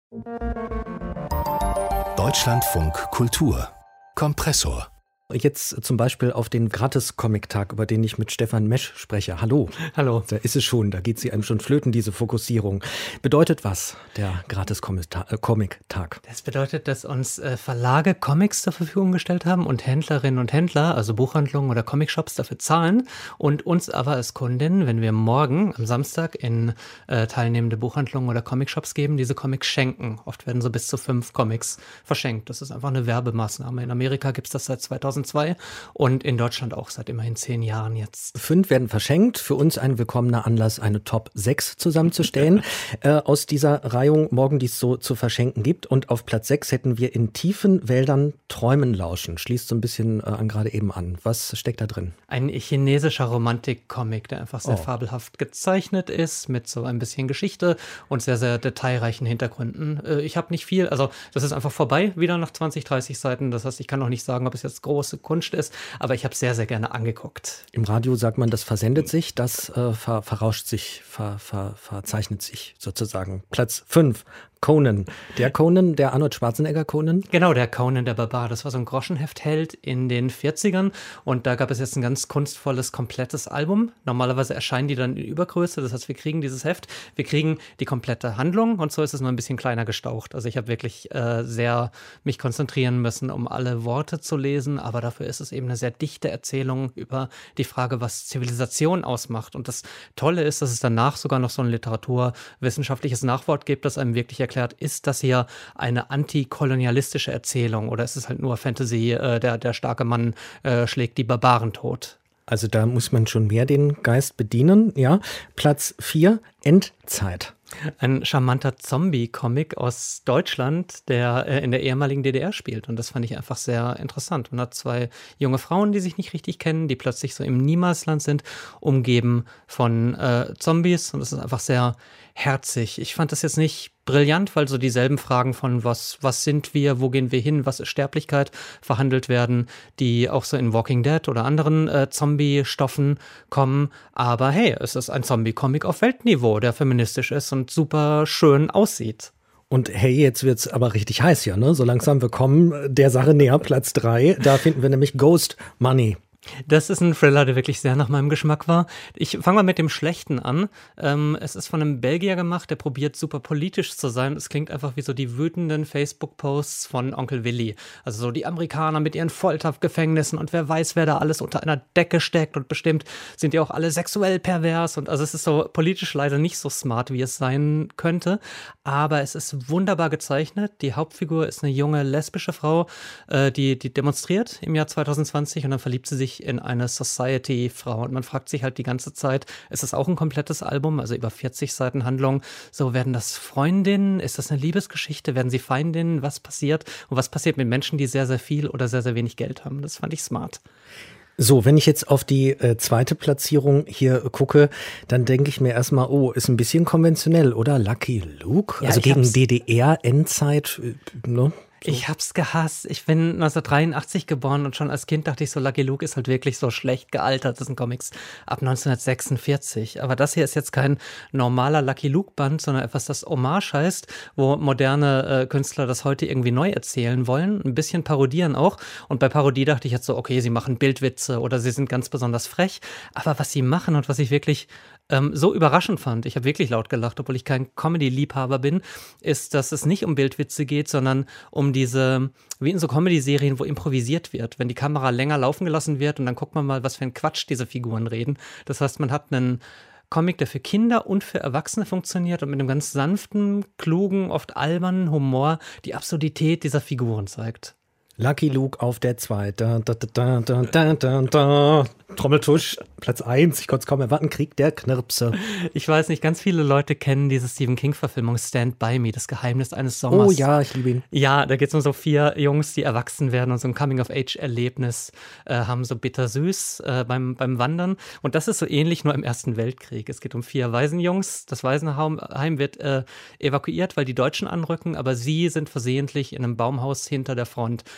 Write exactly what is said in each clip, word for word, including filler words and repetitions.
Deutschlandfunk Kultur Kompressor. Jetzt zum Beispiel auf den Gratis-Comic-Tag, über den ich mit Stefan Mesch spreche. Hallo. Hallo. Da ist es schon, da geht sie einem schon flöten, diese Fokussierung. Bedeutet was, der Gratis-Comic-Tag? Das bedeutet, dass uns äh, Verlage Comics zur Verfügung gestellt haben und Händlerinnen und Händler, also Buchhandlungen oder Comicshops, dafür zahlen und uns aber als Kundin, wenn wir morgen am Samstag in äh, teilnehmende Buchhandlungen oder Comicshops geben, diese Comics schenken. Oft werden so bis zu fünf Comics verschenkt. Das ist einfach eine Werbemaßnahme. In Amerika gibt es das seit zweitausendzwei und in Deutschland auch seit immerhin zehn Jahren jetzt. Fünf werden verschenkt. Für uns ein willkommener Anlass, eine Top sechs zusammenzustellen äh, aus dieser Reihung morgen, die es so zu verschenken gibt. Und auf Platz sechs hätten wir in tiefen Wäldern Träumen lauschen. Schließt so ein bisschen äh, an gerade eben an. Was steckt da drin? Ein chinesischer Romantik-Comic, der einfach sehr Oh. fabelhaft gezeichnet ist, mit so ein bisschen Geschichte und sehr, sehr detailreichen Hintergründen. Äh, ich habe nicht viel, also das ist einfach vorbei, wieder nach zwanzig, dreißig Seiten. Das heißt, ich kann noch nicht sagen, ob es jetzt große Kunst ist, aber ich habe es sehr, sehr gerne angeguckt. Im Radio sagt man, das versendet sich, das äh, ver, verrauscht sich, ver, ver, verzeichnet sich sozusagen. Platz fünf, Conan. Der Conan, der Arnold Schwarzenegger Conan. Genau, der Conan der Barbar. Das war so ein Groschenheftheld in den vierzigern und da gab es jetzt ein ganz kunstvolles, komplettes Album. Normalerweise erscheinen die dann in Übergröße, das heißt, wir kriegen dieses Heft, wir kriegen die komplette Handlung und so ist es nur ein bisschen kleiner gestaucht. Also ich habe wirklich äh, sehr mich konzentrieren müssen, um alle Worte zu lesen, aber dafür ist es eben eine sehr dichte Erzählung über die Frage, was Zivilisation ausmacht. Und das Tolle ist, dass es danach sogar noch so ein literaturwissenschaftliches Nachwort gibt, das einem wirklich erklärt, ist das hier eine antikolonialistische Erzählung oder ist es halt nur Fantasy, äh, der, der starke Mann äh, schlägt die Barbaren tot? Also da muss man schon mehr den Geist bedienen. Ja, Platz vier, Endzeit. Ein charmanter Zombie-Comic aus Deutschland, der äh, in der ehemaligen D D R spielt. Und das fand ich einfach sehr interessant. Man hat zwei junge Frauen, die sich nicht richtig kennen, die plötzlich so im Niemalsland sind, umgeben von äh, Zombies. Und das ist einfach sehr herzig. Ich fand das jetzt nicht brillant, weil so dieselben Fragen von was, was sind wir, wo gehen wir hin, was ist Sterblichkeit, verhandelt werden, die auch so in Walking Dead oder anderen äh, Zombie-Stoffen kommen. Aber hey, es ist ein Zombie-Comic auf Weltniveau, der feministisch ist und super schön aussieht. Und hey, jetzt wird's aber richtig heiß hier, ne? So langsam wir kommen der Sache näher, Platz drei. Da finden wir nämlich Ghost Money. Das ist ein Thriller, der wirklich sehr nach meinem Geschmack war. Ich fange mal mit dem Schlechten an. Ähm, es ist von einem Belgier gemacht, der probiert super politisch zu sein. Es klingt einfach wie so die wütenden Facebook-Posts von Onkel Willi. Also so die Amerikaner mit ihren Foltergefängnissen und wer weiß, wer da alles unter einer Decke steckt und bestimmt sind die auch alle sexuell pervers. Und also es ist so politisch leider nicht so smart, wie es sein könnte. Aber es ist wunderbar gezeichnet. Die Hauptfigur ist eine junge lesbische Frau, äh, die, die demonstriert im Jahr zwanzig zwanzig und dann verliebt sie sich in eine Society-Frau. Und man fragt sich halt die ganze Zeit, ist das auch ein komplettes Album, also über vierzig Seiten Handlung? So, werden das Freundinnen? Ist das eine Liebesgeschichte? Werden sie Feindinnen? Was passiert? Und was passiert mit Menschen, die sehr, sehr viel oder sehr, sehr wenig Geld haben? Das fand ich smart. So, wenn ich jetzt auf die äh, zweite Platzierung hier gucke, dann denke ich mir erstmal, oh, ist ein bisschen konventionell, oder? Lucky Luke? Ja, also ich gegen hab's- D D R-Endzeit, äh, ne? So. Ich hab's gehasst. Ich bin neunzehnhundertdreiundachtzig geboren und schon als Kind dachte ich so, Lucky Luke ist halt wirklich so schlecht gealtert. Das sind Comics ab neunzehnhundertsechsundvierzig. Aber das hier ist jetzt kein normaler Lucky Luke-Band, sondern etwas, das Hommage heißt, wo moderne äh, Künstler das heute irgendwie neu erzählen wollen. Ein bisschen parodieren auch. Und bei Parodie dachte ich jetzt so, okay, sie machen Bildwitze oder sie sind ganz besonders frech. Aber was sie machen und was ich wirklich ähm, so überraschend fand, ich habe wirklich laut gelacht, obwohl ich kein Comedy-Liebhaber bin, ist, dass es nicht um Bildwitze geht, sondern um diese, wie in so Comedy-Serien, wo improvisiert wird, wenn die Kamera länger laufen gelassen wird und dann guckt man mal, was für ein Quatsch diese Figuren reden. Das heißt, man hat einen Comic, der für Kinder und für Erwachsene funktioniert und mit einem ganz sanften, klugen, oft albernen Humor die Absurdität dieser Figuren zeigt. Lucky Luke auf der zwei. Da, da, da, da, da, da, da. Trommeltusch, Platz eins. Ich konnte es kaum erwarten. Krieg der Knirpse. Ich weiß nicht, ganz viele Leute kennen diese Stephen King-Verfilmung Stand By Me, das Geheimnis eines Sommers. Oh ja, ich liebe ihn. Ja, da geht es um so vier Jungs, die erwachsen werden und so ein Coming-of-Age-Erlebnis äh, haben, so bittersüß äh, beim, beim Wandern. Und das ist so ähnlich, nur im Ersten Weltkrieg. Es geht um vier Waisenjungs. Das Waisenheim wird äh, evakuiert, weil die Deutschen anrücken, aber sie sind versehentlich in einem Baumhaus hinter der Front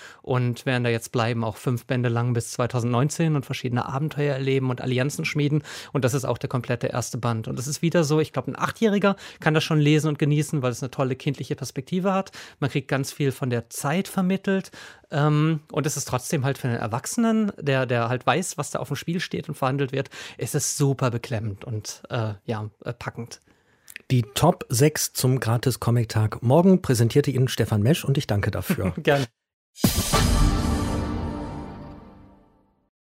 und werden da jetzt bleiben, auch fünf Bände lang bis zweitausendneunzehn und verschiedene Abenteuer erleben und Allianzen schmieden. Und das ist auch der komplette erste Band. Und es ist wieder so, ich glaube, ein Achtjähriger kann das schon lesen und genießen, weil es eine tolle kindliche Perspektive hat. Man kriegt ganz viel von der Zeit vermittelt. Ähm, und es ist trotzdem halt für einen Erwachsenen, der, der halt weiß, was da auf dem Spiel steht und verhandelt wird, ist es super beklemmend und äh, ja, äh, packend. Die Top sechs zum Gratis-Comic-Tag morgen präsentierte Ihnen Stefan Mesch und ich danke dafür. Gerne.